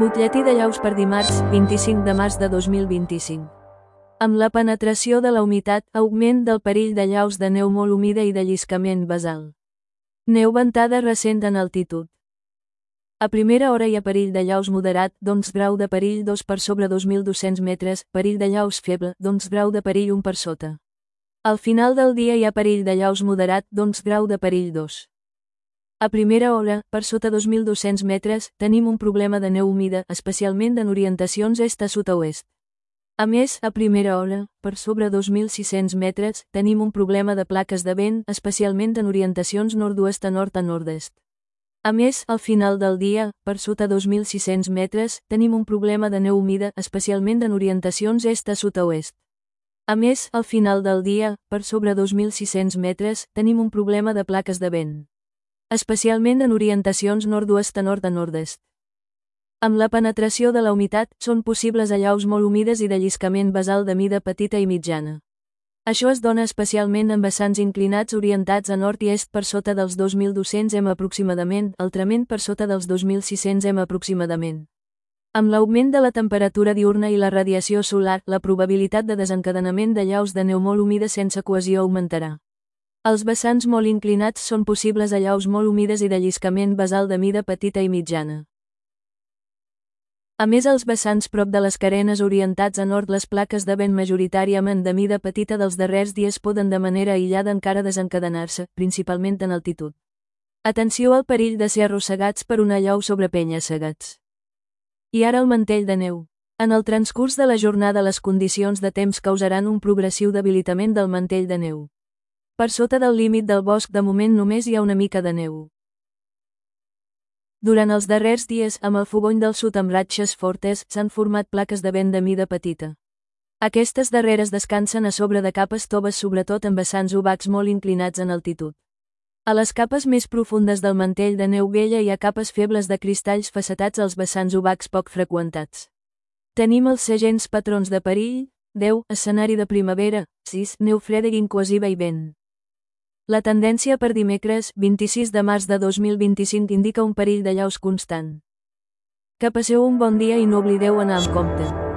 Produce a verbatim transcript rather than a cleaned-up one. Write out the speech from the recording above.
Butlletí de llaus per dimarts, vint-i-cinc de març de dos mil vint-i-cinc. Amb la penetració de la humitat, augment del perill de llaus de neu molt humida i de lliscament basal. Neu ventada recent en altitud. A primera hora hi ha perill de llaus moderat, d'onze grau de perill dos per sobre dos mil dos-cents metres, perill de llaus feble, d'onze grau de perill un per sota. Al final del dia hi ha perill de llaus moderat, d'onze grau de perill dos. A primera hora, per sota dos mil dos-cents metres, tenim un problema de neu humida, especialment en orientacions est a sud a oest. A més, a primera hora, per sobre dos mil sis-cents metres, tenim un problema de plaques de vent, especialment en orientacions nord-oest a nord a nord-est. A més, al final del dia, per sota dos mil sis-cents metres, tenim un problema de neu humida, especialment en orientacions est a sud a oest. A més, al final del dia, per sobre dos mil sis-cents metres, tenim un problema de plaques de vent, especialment en orientacions nord-oest a nord a nord-est. Amb la penetració de la humitat, són possibles allaus molt humides i de lliscament basal de mida petita i mitjana. Això es dona especialment en vessants inclinats orientats a nord i est per sota dels dos mil dos-cents metres aproximadament, altrament per sota dels dos mil sis-cents metres aproximadament. Amb l'augment de la temperatura diürna i la radiació solar, la probabilitat de desencadenament de llaus de neu molt humides sense cohesió augmentarà. Els vessants molt inclinats són possibles allaus molt humides i de lliscament basal de mida petita i mitjana. A més, als vessants prop de les carenes orientats a nord, les plaques de vent majoritàriament de mida petita dels darrers dies poden de manera aïllada encara desencadenar-se, principalment en altitud. Atenció al perill de ser arrossegats per una llau sobre penya-segats. I ara el mantell de neu. En el transcurs de la jornada les condicions de temps causaran un progressiu debilitament del mantell de neu. Per sota del límit del bosc de moment només hi ha una mica de neu. Durant els darrers dies, amb el fogony del sud amb ratxes fortes, s'han format plaques de vent de mida petita. Aquestes darreres descansen a sobre de capes toves, sobretot en vessants obacs molt inclinats en altitud. A les capes més profundes del mantell de neu vella hi ha capes febles de cristalls facetats als vessants obacs poc freqüentats. Tenim els segents patrons de perill: deu, escenari de primavera; sis, neu freda i incohesiva i vent. La tendència per dimecres, vint-i-sis de març de dos mil vint-i-cinc, indica un perill de llaus constant. Que passeu un bon dia i no oblideu anar amb compte.